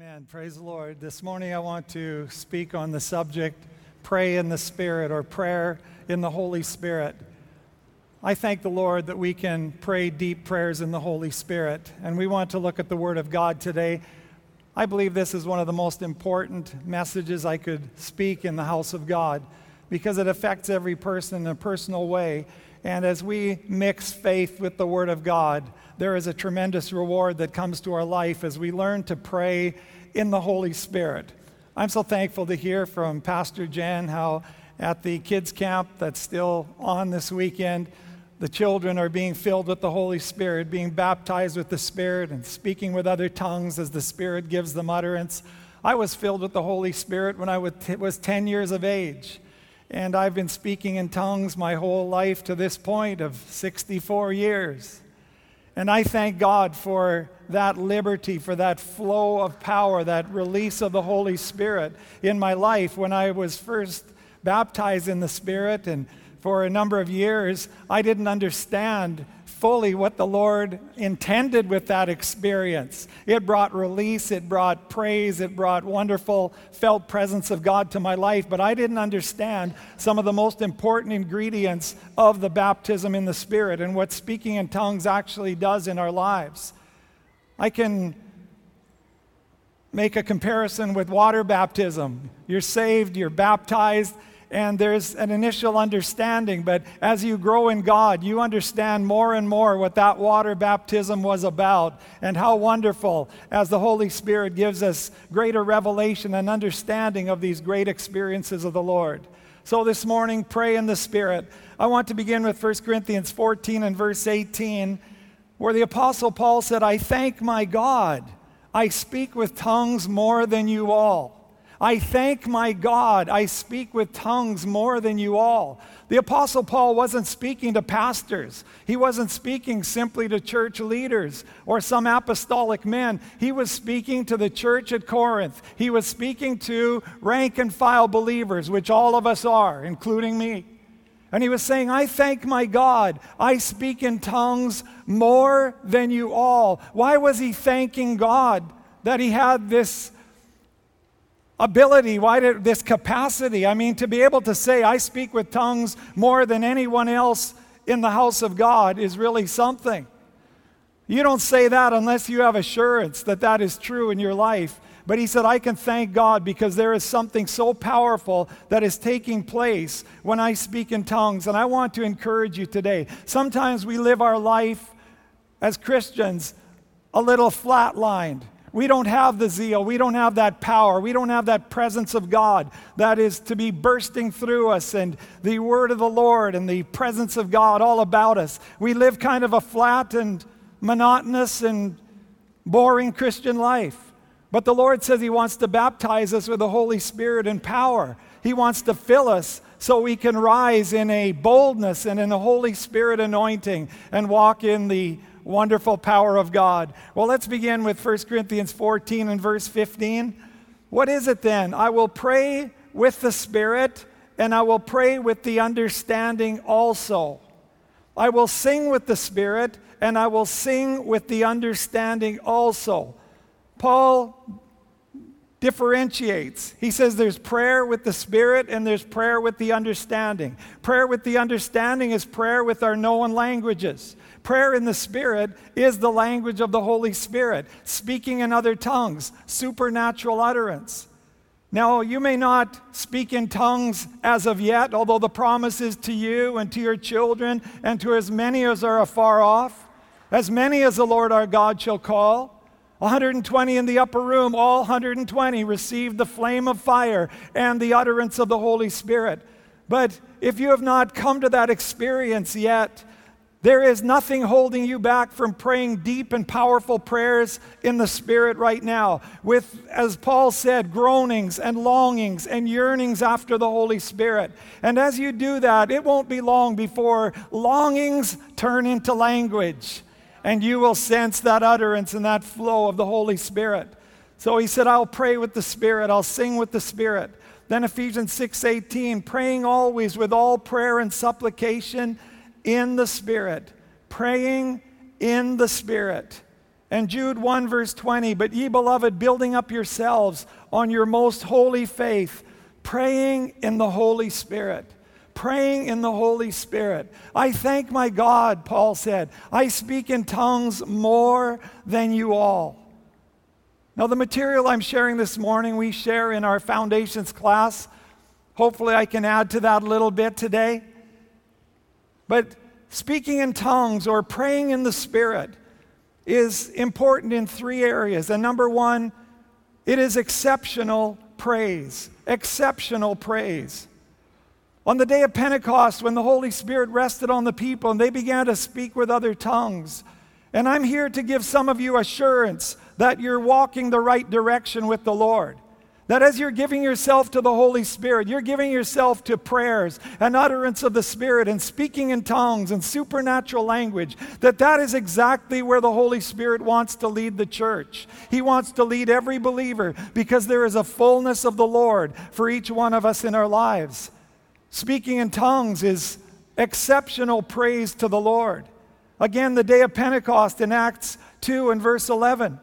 Amen. Praise the Lord. This morning I want to speak on the subject, pray in the Spirit, or prayer in the Holy Spirit. I thank the Lord that we can pray deep prayers in the Holy Spirit, and we want to look at the Word of God today. I believe this is one of the most important messages I could speak in the house of God because it affects every person in a personal way. And as we mix faith with the Word of God, there is a tremendous reward that comes to our life as we learn to pray in the Holy Spirit. I'm so thankful to hear from Pastor Jen how at the kids' camp that's still on this weekend, the children are being filled with the Holy Spirit, being baptized with the Spirit and speaking with other tongues as the Spirit gives them utterance. I was filled with the Holy Spirit when I was 10 years of age. And I've been speaking in tongues my whole life to this point of 64 years. And I thank God for that liberty, for that flow of power, that release of the Holy Spirit in my life. When I was first baptized in the Spirit, and for a number of years, I didn't understand fully what the Lord intended with that experience. It brought release, it brought praise, it brought wonderful felt presence of God to my life, but I didn't understand some of the most important ingredients of the baptism in the Spirit and what speaking in tongues actually does in our lives. I can make a comparison with water baptism. You're saved, you're baptized, and there's an initial understanding, but as you grow in God, you understand more and more what that water baptism was about and how wonderful as the Holy Spirit gives us greater revelation and understanding of these great experiences of the Lord. So this morning, pray in the Spirit. I want to begin with 1 Corinthians 14 and verse 18, where the Apostle Paul said, "I thank my God, I speak with tongues more than you all." I thank my God, I speak with tongues more than you all. The Apostle Paul wasn't speaking to pastors. He wasn't speaking simply to church leaders or some apostolic men. He was speaking to the church at Corinth. He was speaking to rank and file believers, which all of us are, including me. And he was saying, I thank my God, I speak in tongues more than you all. Why was he thanking God that he had this ability, this capacity? I mean, to be able to say, I speak with tongues more than anyone else in the house of God is really something. You don't say that unless you have assurance that that is true in your life. But he said, I can thank God because there is something so powerful that is taking place when I speak in tongues. And I want to encourage you today. Sometimes we live our life as Christians a little flatlined. We don't have the zeal. We don't have that power. We don't have that presence of God that is to be bursting through us and the word of the Lord and the presence of God all about us. We live kind of a flat and monotonous and boring Christian life. But the Lord says he wants to baptize us with the Holy Spirit and power. He wants to fill us so we can rise in a boldness and in the Holy Spirit anointing and walk in the wonderful power of God. Well, let's begin with 1 Corinthians 14 and verse 15. What is it then? I will pray with the Spirit, and I will pray with the understanding also. I will sing with the Spirit, and I will sing with the understanding also. Paul differentiates. He says there's prayer with the Spirit and there's prayer with the understanding. Prayer with the understanding is prayer with our known languages. Prayer in the Spirit is the language of the Holy Spirit, speaking in other tongues, supernatural utterance. Now, you may not speak in tongues as of yet, although the promise is to you and to your children and to as many as are afar off, as many as the Lord our God shall call. 120 in the upper room, all 120 received the flame of fire and the utterance of the Holy Spirit. But if you have not come to that experience yet, there is nothing holding you back from praying deep and powerful prayers in the Spirit right now with, as Paul said, groanings and longings and yearnings after the Holy Spirit. And as you do that, it won't be long before longings turn into language. And you will sense that utterance and that flow of the Holy Spirit. So he said, I'll pray with the Spirit. I'll sing with the Spirit. Then Ephesians 6:18, praying always with all prayer and supplication in the Spirit. Praying in the Spirit. And Jude 1 verse 20, but ye beloved, building up yourselves on your most holy faith, praying in the Holy Spirit. Praying in the Holy Spirit. I thank my God, Paul said, I speak in tongues more than you all. Now the material I'm sharing this morning, we share in our foundations class. Hopefully I can add to that a little bit today. But speaking in tongues or praying in the Spirit is important in three areas. And number one, it is exceptional praise. Exceptional praise. On the day of Pentecost, when the Holy Spirit rested on the people and they began to speak with other tongues, and I'm here to give some of you assurance that you're walking the right direction with the Lord. That as you're giving yourself to the Holy Spirit, you're giving yourself to prayers and utterance of the Spirit and speaking in tongues and supernatural language, that is exactly where the Holy Spirit wants to lead the church. He wants to lead every believer because there is a fullness of the Lord for each one of us in our lives. Speaking in tongues is exceptional praise to the Lord. Again, the day of Pentecost in Acts 2 and verse 11.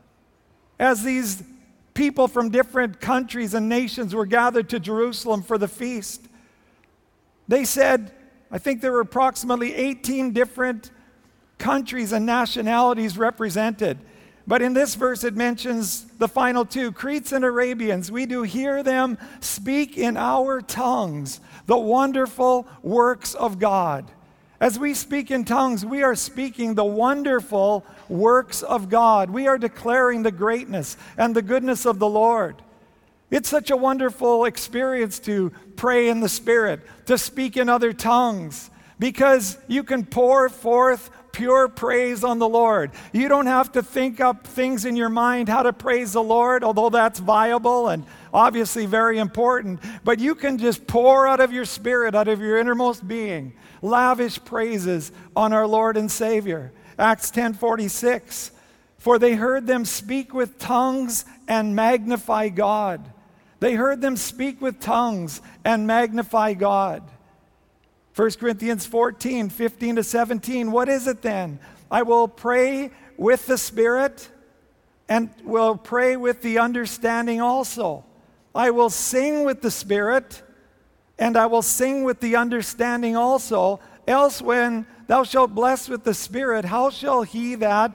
As these people from different countries and nations were gathered to Jerusalem for the feast, they said, I think there were approximately 18 different countries and nationalities represented. But in this verse it mentions the final two, Cretes and Arabians. We do hear them speak in our tongues the wonderful works of God. As we speak in tongues, we are speaking the wonderful works of God. We are declaring the greatness and the goodness of the Lord. It's such a wonderful experience to pray in the Spirit, to speak in other tongues, because you can pour forth pure praise on the Lord. You don't have to think up things in your mind how to praise the Lord, although that's viable and obviously very important. But you can just pour out of your spirit, out of your innermost being, lavish praises on our Lord and Savior. Acts 10:46, for they heard them speak with tongues and magnify God. They heard them speak with tongues and magnify God. 1 Corinthians 14:15-17, what is it then? I will pray with the Spirit and will pray with the understanding also. I will sing with the Spirit and I will sing with the understanding also. Else when thou shalt bless with the Spirit, how shall he that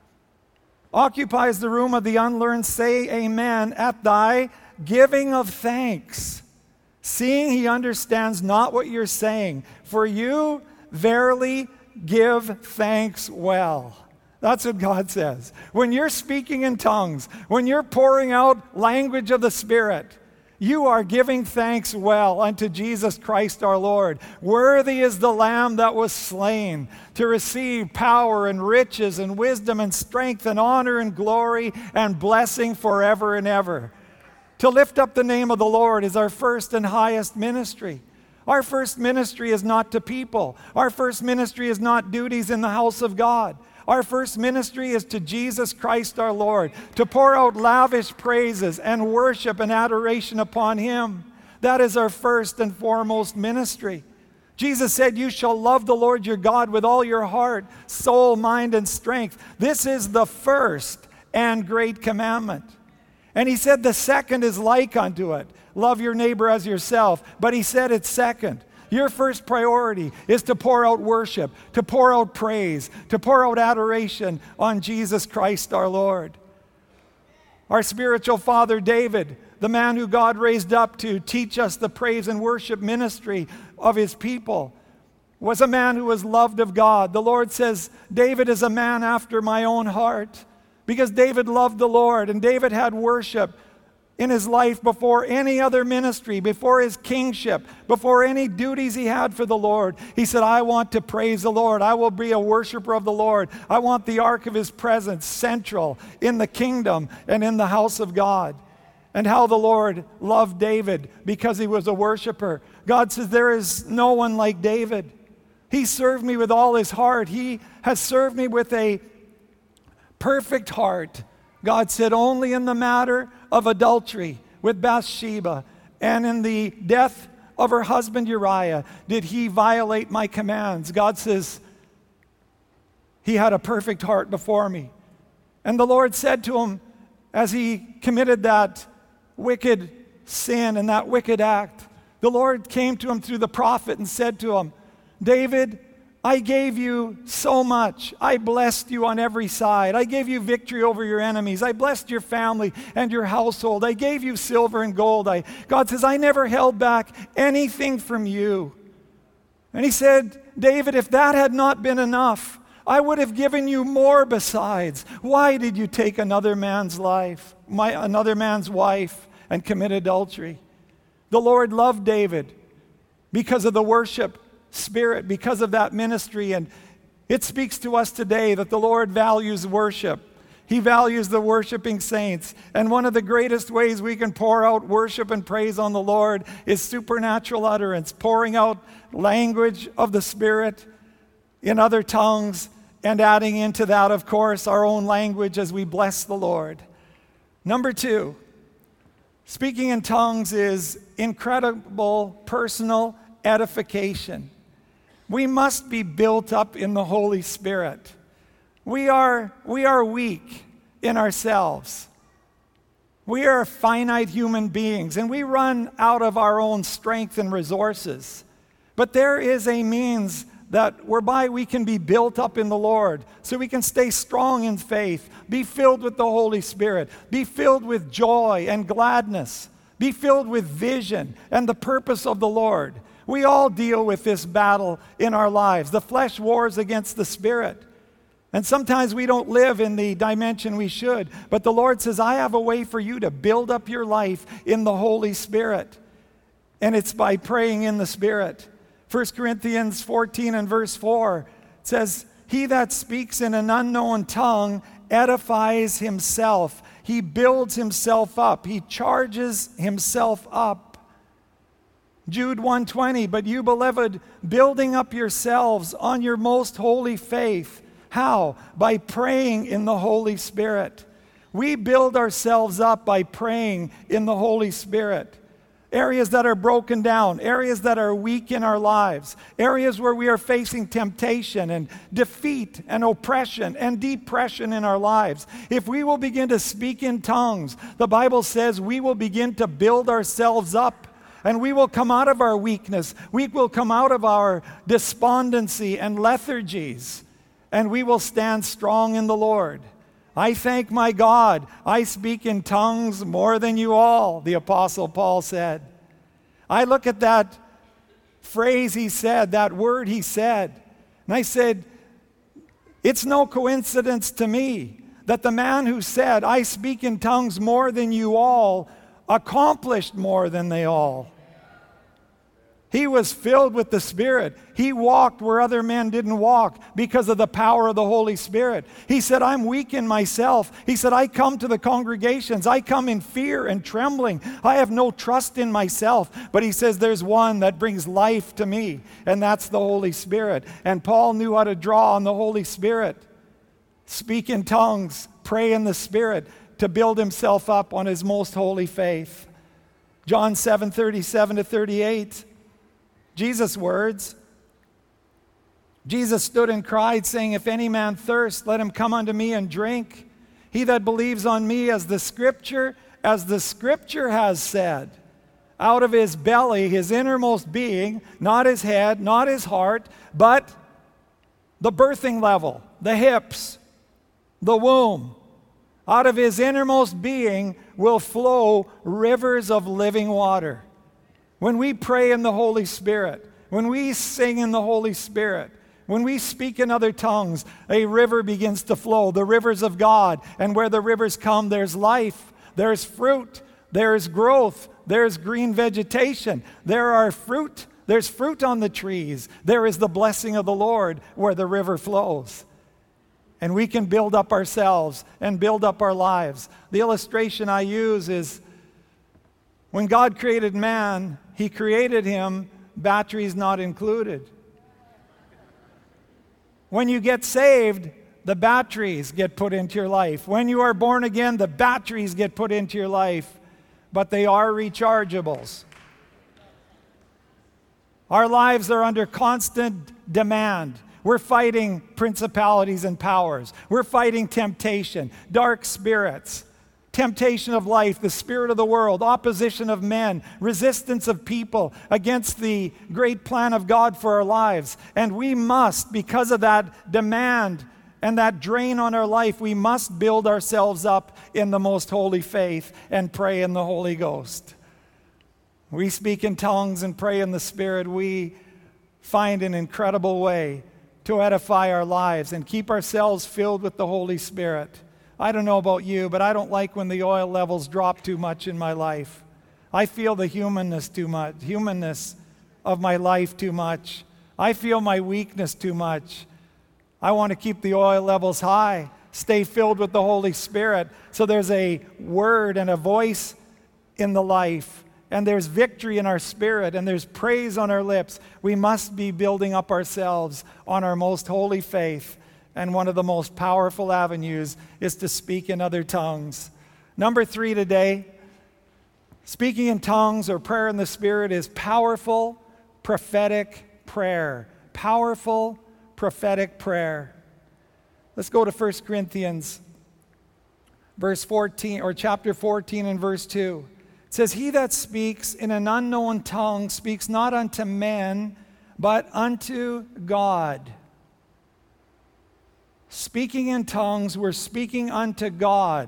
occupies the room of the unlearned say amen at thy giving of thanks? Seeing he understands not what you're saying, for you verily give thanks well. That's what God says. When you're speaking in tongues, when you're pouring out language of the Spirit, you are giving thanks well unto Jesus Christ our Lord. Worthy is the Lamb that was slain to receive power and riches and wisdom and strength and honor and glory and blessing forever and ever. To lift up the name of the Lord is our first and highest ministry. Our first ministry is not to people. Our first ministry is not duties in the house of God. Our first ministry is to Jesus Christ our Lord, to pour out lavish praises and worship and adoration upon Him. That is our first and foremost ministry. Jesus said, you shall love the Lord your God with all your heart, soul, mind, and strength. This is the first and great commandment. And He said the second is like unto it. Love your neighbor as yourself. But He said it's second. Your first priority is to pour out worship, to pour out praise, to pour out adoration on Jesus Christ our Lord. Our spiritual father David, the man who God raised up to teach us the praise and worship ministry of His people, was a man who was loved of God. The Lord says, David is a man after my own heart, because David loved the Lord, and David had worship in his life before any other ministry, before his kingship, before any duties he had for the Lord. He said, I want to praise the Lord. I will be a worshiper of the Lord. I want the ark of His presence central in the kingdom and in the house of God. And how the Lord loved David because he was a worshiper. God says, there is no one like David. He served me with all his heart. He has served me with a perfect heart. God said, only in the matter of adultery with Bathsheba and in the death of her husband Uriah did he violate my commands. God says, he had a perfect heart before me. And the Lord said to him, as he committed that wicked sin and that wicked act, the Lord came to him through the prophet and said to him, David, I gave you so much. I blessed you on every side. I gave you victory over your enemies. I blessed your family and your household. I gave you silver and gold. God says, I never held back anything from you. And he said, David, if that had not been enough, I would have given you more besides. Why did you take another man's wife and commit adultery? The Lord loved David because of the worship spirit, because of that ministry. And it speaks to us today that the Lord values worship. He values the worshiping saints. And one of the greatest ways we can pour out worship and praise on the Lord is supernatural utterance, pouring out language of the Spirit in other tongues, and adding into that, of course, our own language as we bless the Lord. Number 2, speaking in tongues is incredible personal edification. We must be built up in the Holy Spirit. We are weak in ourselves. We are finite human beings, and we run out of our own strength and resources. But there is a means that whereby we can be built up in the Lord, so we can stay strong in faith, be filled with the Holy Spirit, be filled with joy and gladness, be filled with vision and the purpose of the Lord. We all deal with this battle in our lives. The flesh wars against the Spirit. And sometimes we don't live in the dimension we should. But the Lord says, I have a way for you to build up your life in the Holy Spirit. And it's by praying in the Spirit. 1 Corinthians 14 and verse 4 says, he that speaks in an unknown tongue edifies himself. He builds himself up. He charges himself up. Jude 1:20, but you, beloved, building up yourselves on your most holy faith. How? By praying in the Holy Spirit. We build ourselves up by praying in the Holy Spirit. Areas that are broken down, areas that are weak in our lives, areas where we are facing temptation and defeat and oppression and depression in our lives. If we will begin to speak in tongues, the Bible says we will begin to build ourselves up. And we will come out of our weakness. We will come out of our despondency and lethargies. And we will stand strong in the Lord. I thank my God. I speak in tongues more than you all, the Apostle Paul said. I look at that phrase he said, that word he said, and I said, it's no coincidence to me that the man who said, I speak in tongues more than you all, accomplished more than they all. He was filled with the Spirit. He walked where other men didn't walk because of the power of the Holy Spirit. He said, I'm weak in myself. He said, I come to the congregations. I come in fear and trembling. I have no trust in myself. But he says, there's one that brings life to me, and that's the Holy Spirit. And Paul knew how to draw on the Holy Spirit. Speak in tongues, pray in the Spirit, to build himself up on his most holy faith. John 7:37-38. Jesus' words. Jesus stood and cried, saying, if any man thirst, let him come unto me and drink. He that believes on me, as the Scripture has said, out of his belly, his innermost being, not his head, not his heart, but the birthing level, the hips, the womb. Out of his innermost being will flow rivers of living water. When we pray in the Holy Spirit, when we sing in the Holy Spirit, when we speak in other tongues, a river begins to flow, the rivers of God. And where the rivers come, there's life, there's fruit, there's growth, there's green vegetation, there's fruit on the trees. There is the blessing of the Lord where the river flows. And we can build up ourselves and build up our lives. The illustration I use is when God created man, He created him, batteries not included. When you get saved, the batteries get put into your life. When you are born again, the batteries get put into your life, but they are rechargeables. Our lives are under constant demand. We're fighting principalities and powers. We're fighting temptation, dark spirits, temptation of life, the spirit of the world, opposition of men, resistance of people against the great plan of God for our lives. And we must, because of that demand and that drain on our life, we must build ourselves up in the most holy faith and pray in the Holy Ghost. We speak in tongues and pray in the Spirit. We find an incredible way to edify our lives and keep ourselves filled with the Holy Spirit. I don't know about you, but I don't like when the oil levels drop too much in my life. I feel the humanness of my life too much. I feel my weakness too much. I want to keep the oil levels high, stay filled with the Holy Spirit. So there's a word and a voice in the life, and there's victory in our spirit, and there's praise on our lips. We must be building up ourselves on our most holy faith. And one of the most powerful avenues is to speak in other tongues. Number 3 today, speaking in tongues or prayer in the Spirit is powerful prophetic prayer. Powerful prophetic prayer. Let's go to 1 Corinthians verse 14, or chapter 14 and verse 2. It says, "He that speaks in an unknown tongue speaks not unto men, but unto God." Speaking in tongues, we're speaking unto God.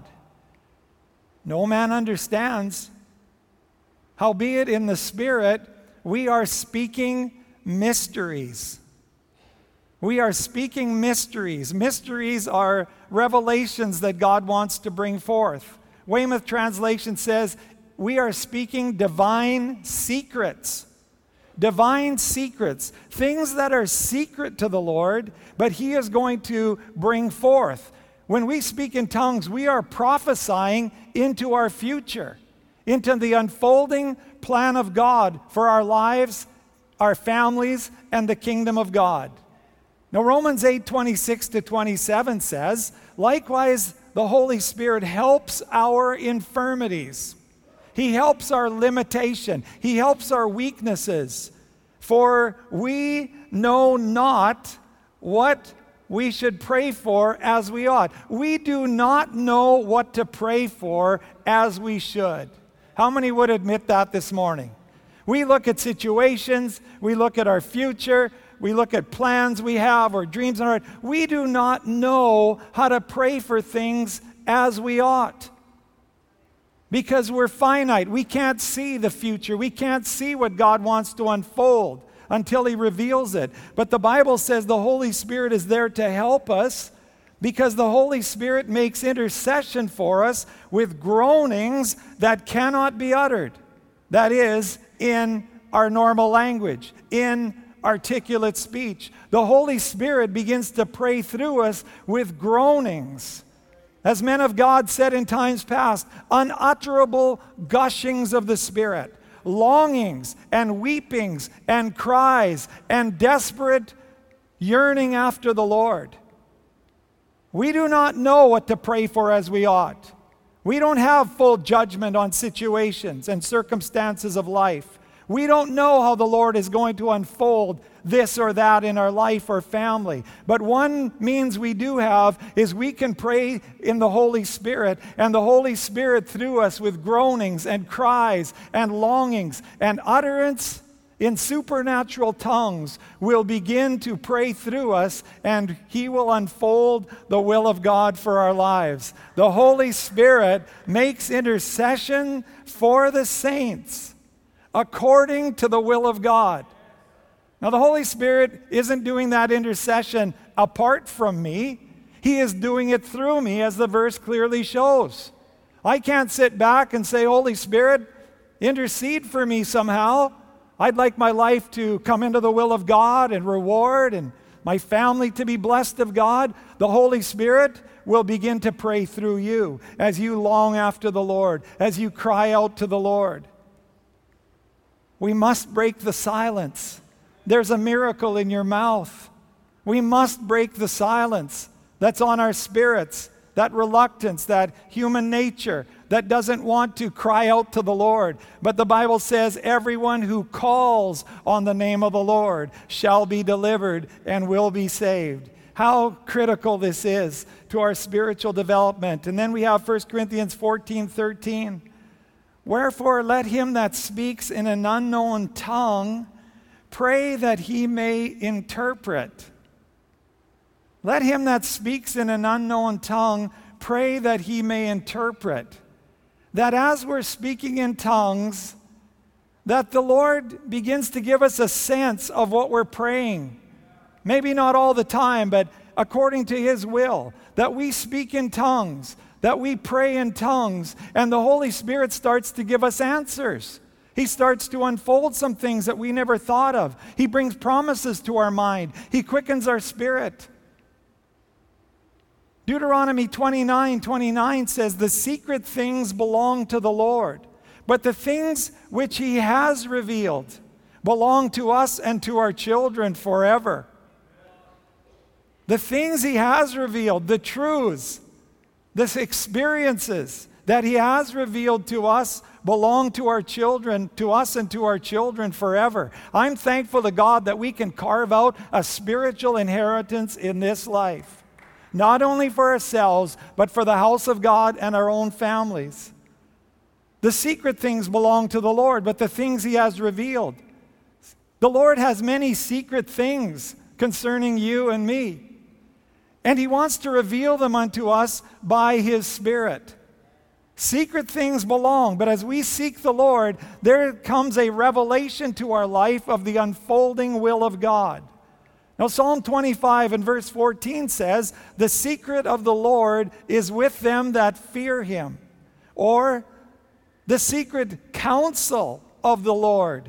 No man understands. Howbeit in the Spirit, we are speaking mysteries. We are speaking mysteries. Mysteries are revelations that God wants to bring forth. Weymouth translation says, we are speaking divine secrets. Divine secrets, things that are secret to the Lord, but He is going to bring forth. When we speak in tongues, we are prophesying into our future, into the unfolding plan of God for our lives, our families, and the kingdom of God. Now, Romans 8:26-27 says, "Likewise, the Holy Spirit helps our infirmities." He helps our limitation. He helps our weaknesses. "For we know not what we should pray for as we ought." We do not know what to pray for as we should. How many would admit that this morning? We look at situations, we look at our future, we look at plans we have or dreams in our heart. We do not know how to pray for things as we ought. Because we're finite. We can't see the future. We can't see what God wants to unfold until He reveals it. But the Bible says the Holy Spirit is there to help us, because the Holy Spirit makes intercession for us with groanings that cannot be uttered. That is, in our normal language, in articulate speech. The Holy Spirit begins to pray through us with groanings. As men of God said in times past, unutterable gushings of the Spirit, longings and weepings and cries and desperate yearning after the Lord. We do not know what to pray for as we ought. We don't have full judgment on situations and circumstances of life. We don't know how the Lord is going to unfold this or that in our life or family. But one means we do have is we can pray in the Holy Spirit, and the Holy Spirit through us with groanings and cries and longings and utterance in supernatural tongues will begin to pray through us, and He will unfold the will of God for our lives. The Holy Spirit makes intercession for the saints according to the will of God. Now, the Holy Spirit isn't doing that intercession apart from me. He is doing it through me, as the verse clearly shows. I can't sit back and say, Holy Spirit, intercede for me somehow. I'd like my life to come into the will of God and reward, and my family to be blessed of God. The Holy Spirit will begin to pray through you as you long after the Lord, as you cry out to the Lord. We must break the silence. There's a miracle in your mouth. We must break the silence that's on our spirits, that reluctance, that human nature that doesn't want to cry out to the Lord. But the Bible says everyone who calls on the name of the Lord shall be delivered and will be saved. How critical this is to our spiritual development. And then we have 1 Corinthians 14:13. Wherefore let him that speaks in an unknown tongue pray that he may interpret. Let him that speaks in an unknown tongue pray that he may interpret. That as we're speaking in tongues, that the Lord begins to give us a sense of what we're praying. Maybe not all the time, but according to His will. That we speak in tongues, that we pray in tongues, and the Holy Spirit starts to give us answers. He starts to unfold some things that we never thought of. He brings promises to our mind. He quickens our spirit. Deuteronomy 29:29 says, the secret things belong to the Lord, but the things which He has revealed belong to us and to our children forever. The things He has revealed, the truths, the experiences that He has revealed to us belong to our children, to us and to our children forever. I'm thankful to God that we can carve out a spiritual inheritance in this life. Not only for ourselves, but for the house of God and our own families. The secret things belong to the Lord, but the things He has revealed. The Lord has many secret things concerning you and me. And He wants to reveal them unto us by His Spirit. Secret things belong, but as we seek the Lord, there comes a revelation to our life of the unfolding will of God. Now, Psalm 25 and verse 14 says, the secret of the Lord is with them that fear Him. Or, the secret counsel of the Lord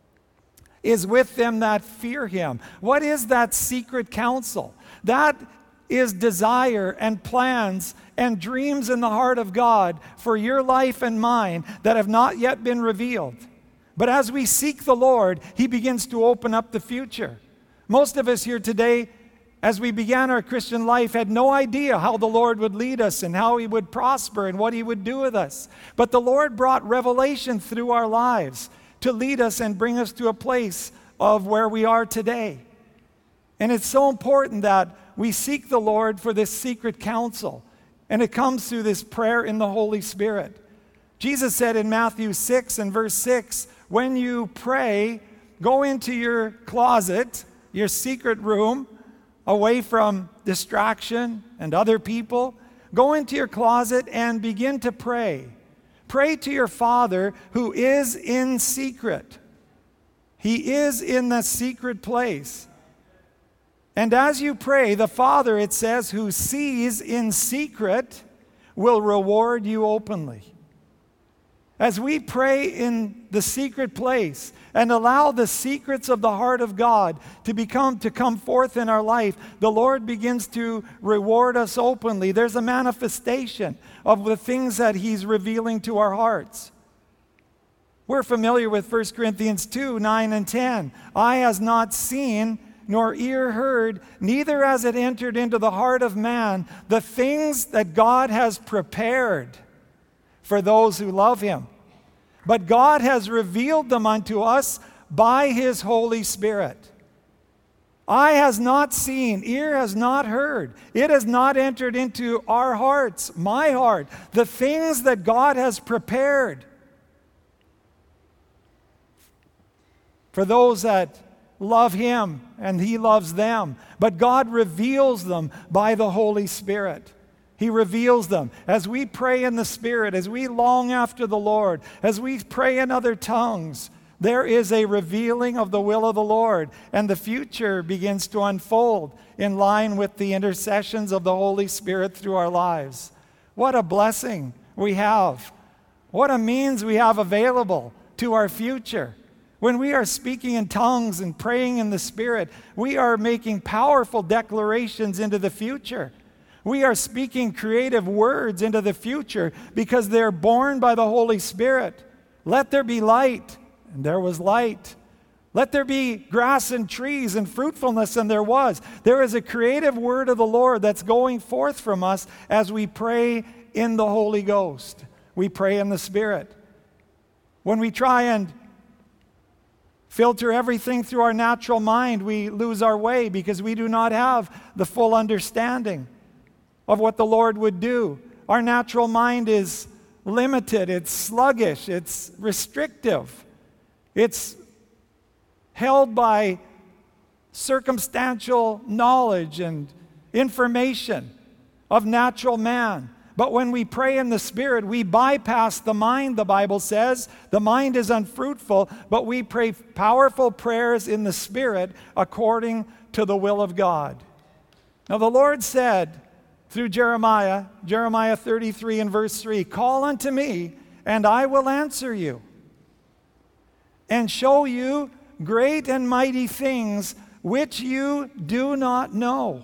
is with them that fear Him. What is that secret counsel? That is desire and plans and dreams in the heart of God for your life and mine that have not yet been revealed. But as we seek the Lord, He begins to open up the future. Most of us here today, as we began our Christian life, had no idea how the Lord would lead us and how He would prosper and what He would do with us. But the Lord brought revelation through our lives to lead us and bring us to a place of where we are today. And it's so important that we seek the Lord for this secret counsel. And it comes through this prayer in the Holy Spirit. Jesus said in Matthew 6 and verse 6, when you pray, go into your closet, your secret room, away from distraction and other people. Go into your closet and begin to pray. Pray to your Father who is in secret. He is in the secret place. And as you pray, the Father, it says, who sees in secret, will reward you openly. As we pray in the secret place and allow the secrets of the heart of God to come forth in our life, the Lord begins to reward us openly. There's a manifestation of the things that He's revealing to our hearts. We're familiar with 1 Corinthians 2:9 and 10. Eye has not seen, nor ear heard, neither has it entered into the heart of man the things that God has prepared for those who love Him. But God has revealed them unto us by His Holy Spirit. Eye has not seen, ear has not heard, it has not entered into our hearts, my heart, the things that God has prepared for those that love Him and He loves them. But God reveals them by the Holy Spirit. He reveals them. As we pray in the Spirit, as we long after the Lord, as we pray in other tongues, there is a revealing of the will of the Lord, and the future begins to unfold in line with the intercessions of the Holy Spirit through our lives. What a blessing we have. What a means we have available to our future. When we are speaking in tongues and praying in the Spirit, we are making powerful declarations into the future. We are speaking creative words into the future because they're born by the Holy Spirit. Let there be light, and there was light. Let there be grass and trees and fruitfulness, and there was. There is a creative word of the Lord that's going forth from us as we pray in the Holy Ghost. we pray in the Spirit. When we try and filter everything through our natural mind, we lose our way because we do not have the full understanding of what the Lord would do. Our natural mind is limited, it's sluggish, it's restrictive. It's held by circumstantial knowledge and information of natural man. But when we pray in the Spirit, we bypass the mind, the Bible says. The mind is unfruitful, but we pray powerful prayers in the Spirit according to the will of God. Now the Lord said through Jeremiah 33 and verse 3, "Call unto me, and I will answer you, and show you great and mighty things which you do not know."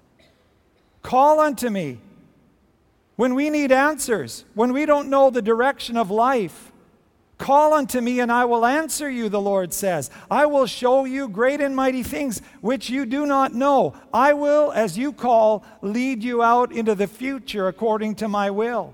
Call unto me. When we need answers, when we don't know the direction of life, call unto me and I will answer you, the Lord says. I will show you great and mighty things which you do not know. I will, as you call, lead you out into the future according to my will.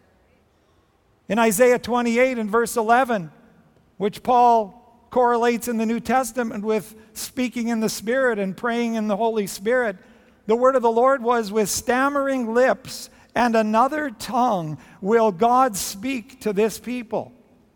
In Isaiah 28 and verse 11, which Paul correlates in the New Testament with speaking in the Spirit and praying in the Holy Spirit, the word of the Lord was, "With stammering lips and another tongue will God speak to this people."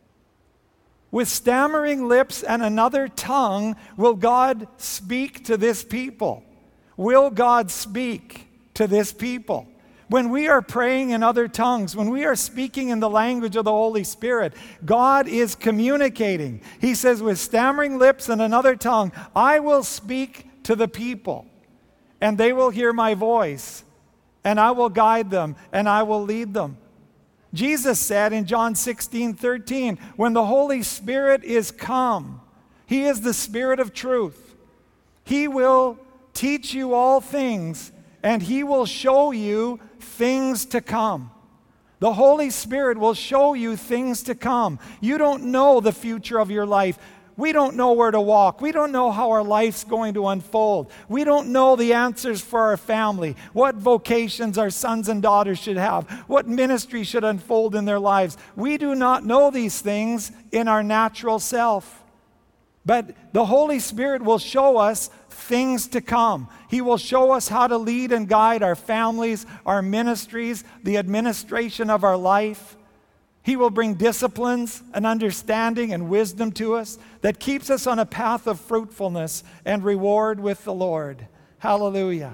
With stammering lips and another tongue will God speak to this people. Will God speak to this people? When we are praying in other tongues, when we are speaking in the language of the Holy Spirit, God is communicating. He says, "With stammering lips and another tongue, I will speak to the people, and they will hear my voice. And I will guide them, and I will lead them." Jesus said in John 16:13, "When the Holy Spirit is come, He is the Spirit of truth. He will teach you all things, and He will show you things to come." The Holy Spirit will show you things to come. You don't know the future of your life. We don't know where to walk. We don't know how our life's going to unfold. We don't know the answers for our family, what vocations our sons and daughters should have, what ministry should unfold in their lives. We do not know these things in our natural self. But the Holy Spirit will show us things to come. He will show us how to lead and guide our families, our ministries, the administration of our life. He will bring disciplines and understanding and wisdom to us that keeps us on a path of fruitfulness and reward with the Lord. Hallelujah.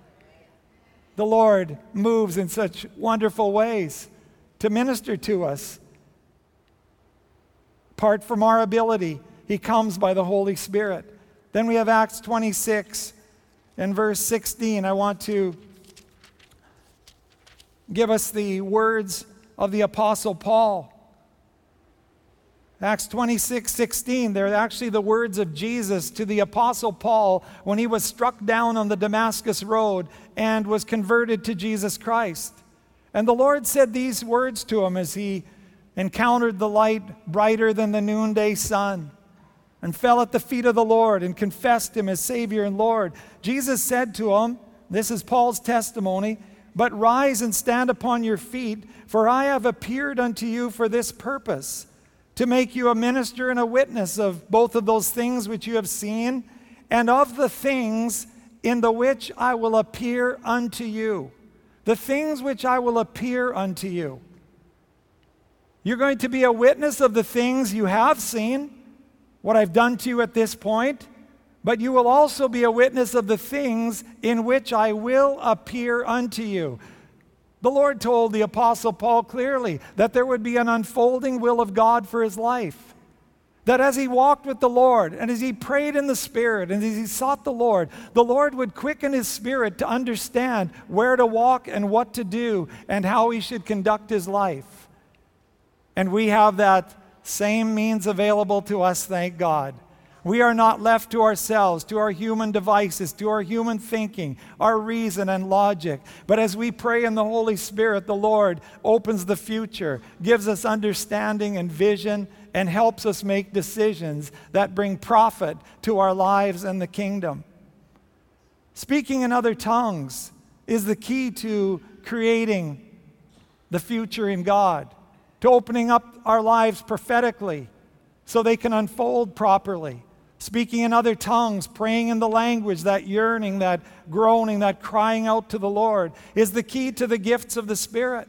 The Lord moves in such wonderful ways to minister to us. Apart from our ability, He comes by the Holy Spirit. Then we have Acts 26 and verse 16. I want to give us the words of the Apostle Paul. Acts 26:16, they're actually the words of Jesus to the Apostle Paul when he was struck down on the Damascus road and was converted to Jesus Christ. And the Lord said these words to him as he encountered the light brighter than the noonday sun and fell at the feet of the Lord and confessed Him as Savior and Lord. Jesus said to him, this is Paul's testimony, "But rise and stand upon your feet, for I have appeared unto you for this purpose, to make you a minister and a witness of both of those things which you have seen, and of the things in the which I will appear unto you." The things which I will appear unto you. You're going to be a witness of the things you have seen, what I've done to you at this point, but you will also be a witness of the things in which I will appear unto you. The Lord told the Apostle Paul clearly that there would be an unfolding will of God for his life. That as he walked with the Lord, and as he prayed in the Spirit, and as he sought the Lord would quicken his spirit to understand where to walk and what to do and how he should conduct his life. And we have that same means available to us, thank God. We are not left to ourselves, to our human devices, to our human thinking, our reason and logic. But as we pray in the Holy Spirit, the Lord opens the future, gives us understanding and vision, and helps us make decisions that bring profit to our lives and the kingdom. Speaking in other tongues is the key to creating the future in God. to opening up our lives prophetically so they can unfold properly. Speaking in other tongues, praying in the language, that yearning, that groaning, that crying out to the Lord is the key to the gifts of the Spirit.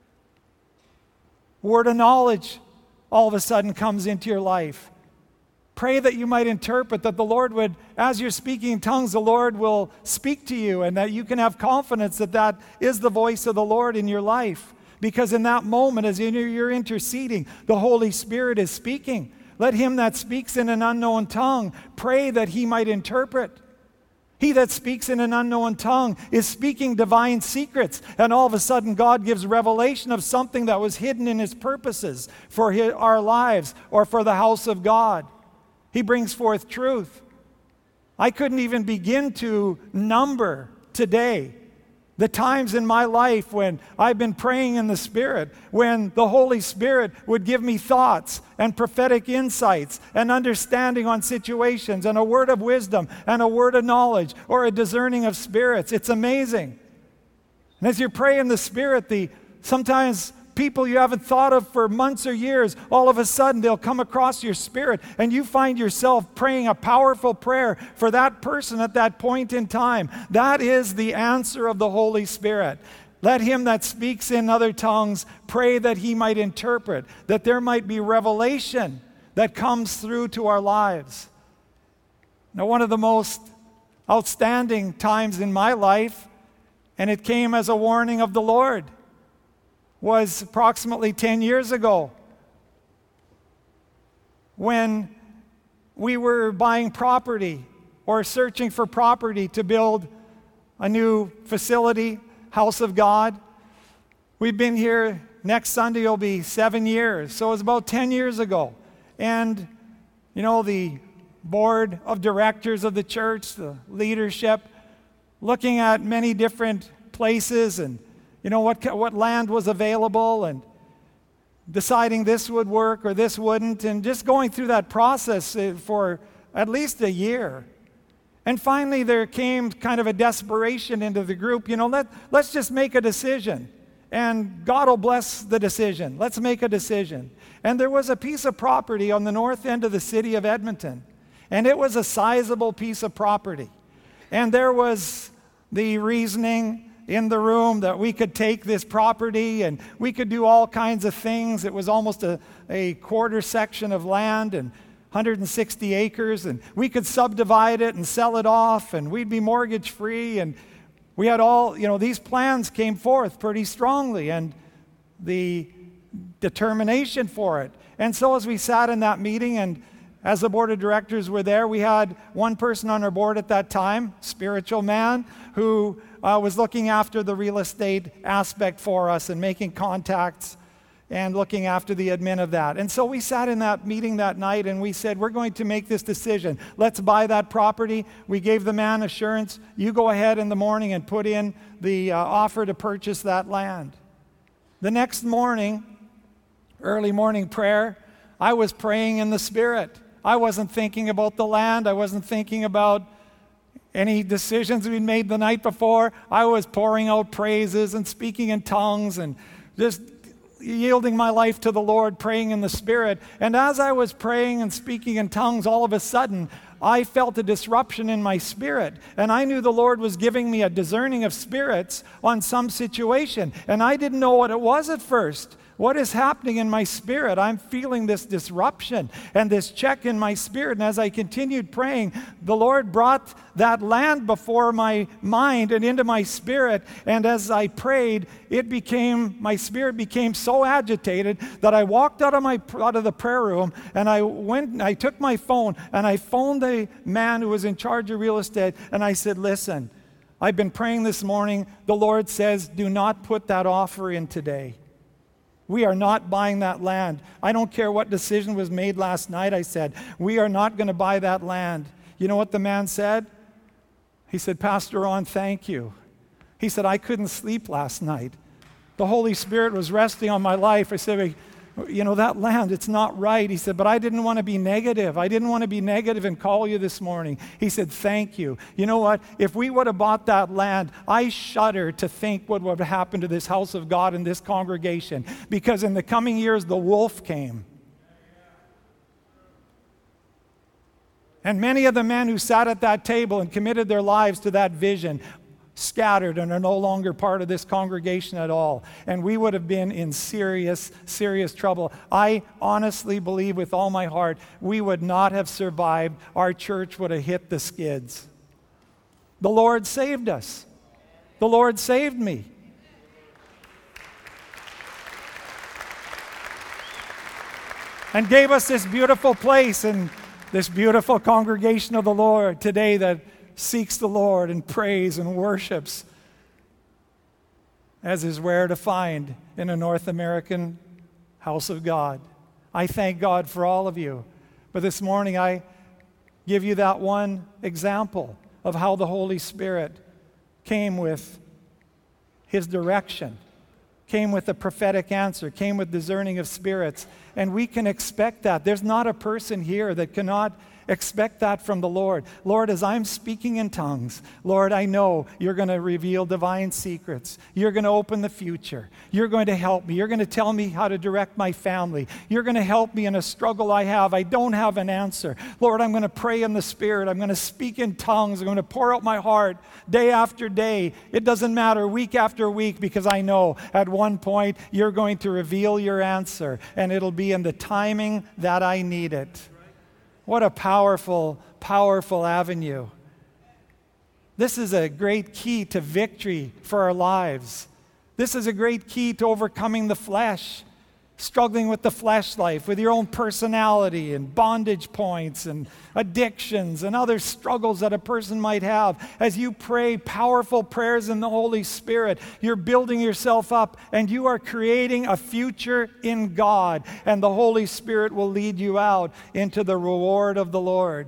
Word of knowledge all of a sudden comes into your life. Pray that you might interpret, that the Lord would, as you're speaking in tongues, the Lord will speak to you, and that you can have confidence that that is the voice of the Lord in your life. Because in that moment, as you're interceding, the Holy Spirit is speaking. Let him that speaks in an unknown tongue pray that he might interpret. He that speaks in an unknown tongue is speaking divine secrets, and all of a sudden God gives revelation of something that was hidden in his purposes for our lives or for the house of God. He brings forth truth. I couldn't even begin to number today the times in my life when I've been praying in the Spirit, when the Holy Spirit would give me thoughts and prophetic insights and understanding on situations and a word of wisdom and a word of knowledge or a discerning of spirits. It's amazing. And as you pray in the Spirit, sometimes people you haven't thought of for months or years, all of a sudden they'll come across your spirit and you find yourself praying a powerful prayer for that person at that point in time. That is the answer of the Holy Spirit. Let him that speaks in other tongues pray that he might interpret, that there might be revelation that comes through to our lives. Now, one of the most outstanding times in my life, and it came as a warning of the Lord, was approximately 10 years ago when we were buying property or searching for property to build a new facility, House of God. We've been here, next Sunday will be 7 years, so it was about 10 years ago. And, the board of directors of the church, the leadership, looking at many different places and what land was available and deciding this would work or this wouldn't, and just going through that process for at least a year. And finally there came kind of a desperation into the group. Let's just make a decision and God will bless the decision. Let's make a decision. And there was a piece of property on the north end of the city of Edmonton, and it was a sizable piece of property. And there was the reasoning in the room that we could take this property and we could do all kinds of things. It was almost a quarter section of land and 160 acres, and we could subdivide it and sell it off and we'd be mortgage free. And we had all, these plans came forth pretty strongly and the determination for it. And so as we sat in that meeting and as the board of directors were there, we had one person on our board at that time, spiritual man, who was looking after the real estate aspect for us and making contacts and looking after the admin of that. And so we sat in that meeting that night and we said, we're going to make this decision. Let's buy that property. We gave the man assurance, you go ahead in the morning and put in the offer to purchase that land. The next morning, early morning prayer, I was praying in the Spirit. I wasn't thinking about the land. I wasn't thinking about any decisions we'd made the night before. I was pouring out praises and speaking in tongues and just yielding my life to the Lord, praying in the Spirit. And as I was praying and speaking in tongues, all of a sudden, I felt a disruption in my spirit. And I knew the Lord was giving me a discerning of spirits on some situation. And I didn't know what it was at first. What is happening in my spirit? I'm feeling this disruption and this check in my spirit. And as I continued praying, the Lord brought that land before my mind and into my spirit. And as I prayed, my spirit became so agitated that I walked out of the prayer room and I took my phone and I phoned the man who was in charge of real estate. And I said, listen, I've been praying this morning. The Lord says, do not put that offer in today. We are not buying that land. I don't care what decision was made last night, I said. We are not going to buy that land. You know what the man said? He said, Pastor Ron, thank you. He said, I couldn't sleep last night. The Holy Spirit was resting on my life. I said, that land, it's not right. He said, but I didn't want to be negative. I didn't want to be negative and call you this morning. He said, thank you. You know what? If we would have bought that land, I shudder to think what would have happened to this house of God and this congregation, because in the coming years, the wolf came. And many of the men who sat at that table and committed their lives to that vision scattered and are no longer part of this congregation at all. And we would have been in serious, serious trouble. I honestly believe with all my heart we would not have survived. Our church would have hit the skids. The Lord saved us. The Lord saved me. And gave us this beautiful place and this beautiful congregation of the Lord today that seeks the Lord and prays and worships, as is rare to find in a North American house of God. I thank God for all of you. But this morning I give you that one example of how the Holy Spirit came with His direction, came with a prophetic answer, came with discerning of spirits. And we can expect that. There's not a person here that cannot expect that from the Lord. Lord, as I'm speaking in tongues, Lord, I know you're going to reveal divine secrets. You're going to open the future. You're going to help me. You're going to tell me how to direct my family. You're going to help me in a struggle I have. I don't have an answer. Lord, I'm going to pray in the Spirit. I'm going to speak in tongues. I'm going to pour out my heart day after day. It doesn't matter, week after week, because I know at one point you're going to reveal your answer, and it'll be in the timing that I need it. What a powerful, powerful avenue. This is a great key to victory for our lives. This is a great key to overcoming the flesh, struggling with the flesh life, with your own personality and bondage points and addictions and other struggles that a person might have. As you pray powerful prayers in the Holy Spirit, you're building yourself up and you are creating a future in God, and the Holy Spirit will lead you out into the reward of the Lord.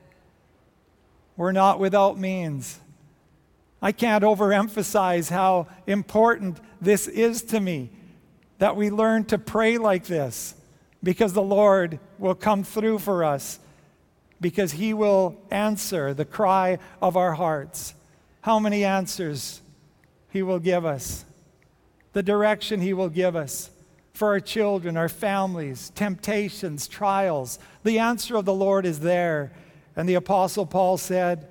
We're not without means. I can't overemphasize how important this is to me, that we learn to pray like this, because the Lord will come through for us, because He will answer the cry of our hearts. How many answers He will give us, the direction He will give us for our children, our families, temptations, trials. The answer of the Lord is there. And the Apostle Paul said,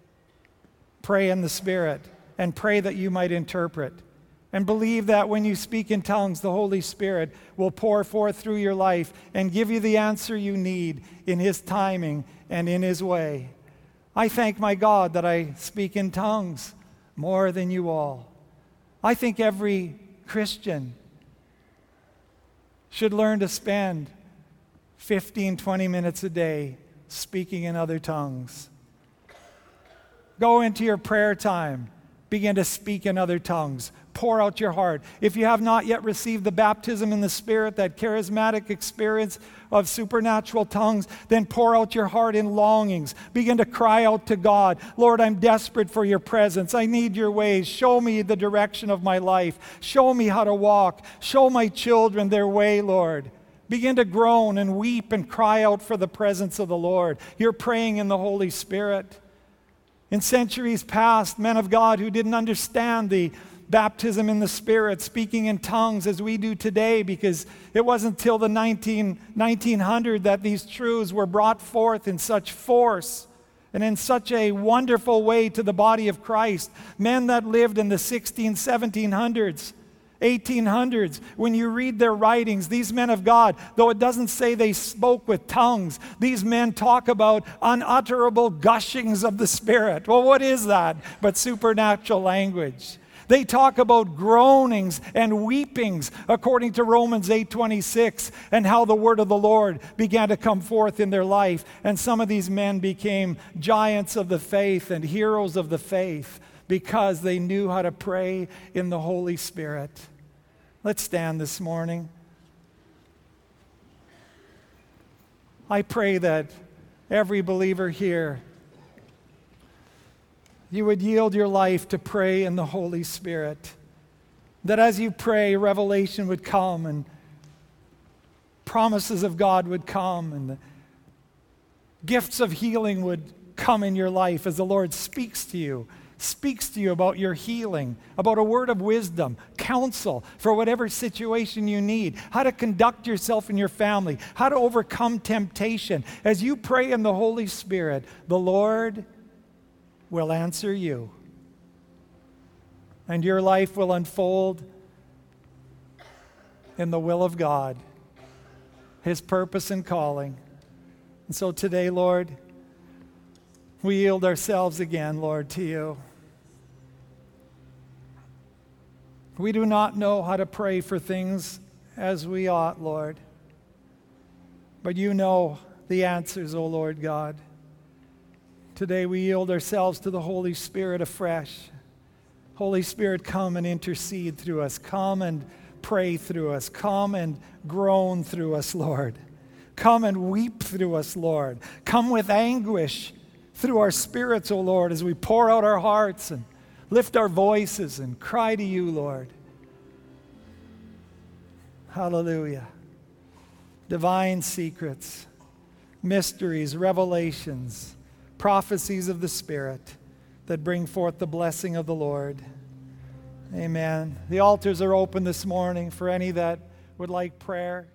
pray in the Spirit and pray that you might interpret. And believe that when you speak in tongues, the Holy Spirit will pour forth through your life and give you the answer you need in His timing and in His way. I thank my God that I speak in tongues more than you all. I think every Christian should learn to spend 15, 20 minutes a day speaking in other tongues. Go into your prayer time. Begin to speak in other tongues. Pour out your heart. If you have not yet received the baptism in the Spirit, that charismatic experience of supernatural tongues, then pour out your heart in longings. Begin to cry out to God. Lord, I'm desperate for your presence. I need your ways. Show me the direction of my life. Show me how to walk. Show my children their way, Lord. Begin to groan and weep and cry out for the presence of the Lord. You're praying in the Holy Spirit. In centuries past, men of God who didn't understand the baptism in the Spirit, speaking in tongues as we do today, because it wasn't until the 1900 that these truths were brought forth in such force and in such a wonderful way to the body of Christ. Men that lived in the 1700s, 1800s, when you read their writings, these men of God, though it doesn't say they spoke with tongues, these men talk about unutterable gushings of the Spirit. Well, what is that but supernatural language? They talk about groanings and weepings according to Romans 8:26, and how the word of the Lord began to come forth in their life. And some of these men became giants of the faith and heroes of the faith because they knew how to pray in the Holy Spirit. Let's stand this morning. I pray that every believer here, you would yield your life to pray in the Holy Spirit. That as you pray, revelation would come and promises of God would come and the gifts of healing would come in your life as the Lord speaks to you about your healing, about a word of wisdom, counsel for whatever situation you need, how to conduct yourself in your family, how to overcome temptation. As you pray in the Holy Spirit, the Lord will answer you. And your life will unfold in the will of God, His purpose and calling. And so today, Lord, we yield ourselves again, Lord, to you. We do not know how to pray for things as we ought, Lord. But you know the answers, O Lord God. Today we yield ourselves to the Holy Spirit afresh. Holy Spirit, come and intercede through us. Come and pray through us. Come and groan through us, Lord. Come and weep through us, Lord. Come with anguish through our spirits, O Lord, as we pour out our hearts and lift our voices and cry to you, Lord. Hallelujah. Divine secrets, mysteries, revelations, prophecies of the Spirit that bring forth the blessing of the Lord. Amen. The altars are open this morning for any that would like prayer.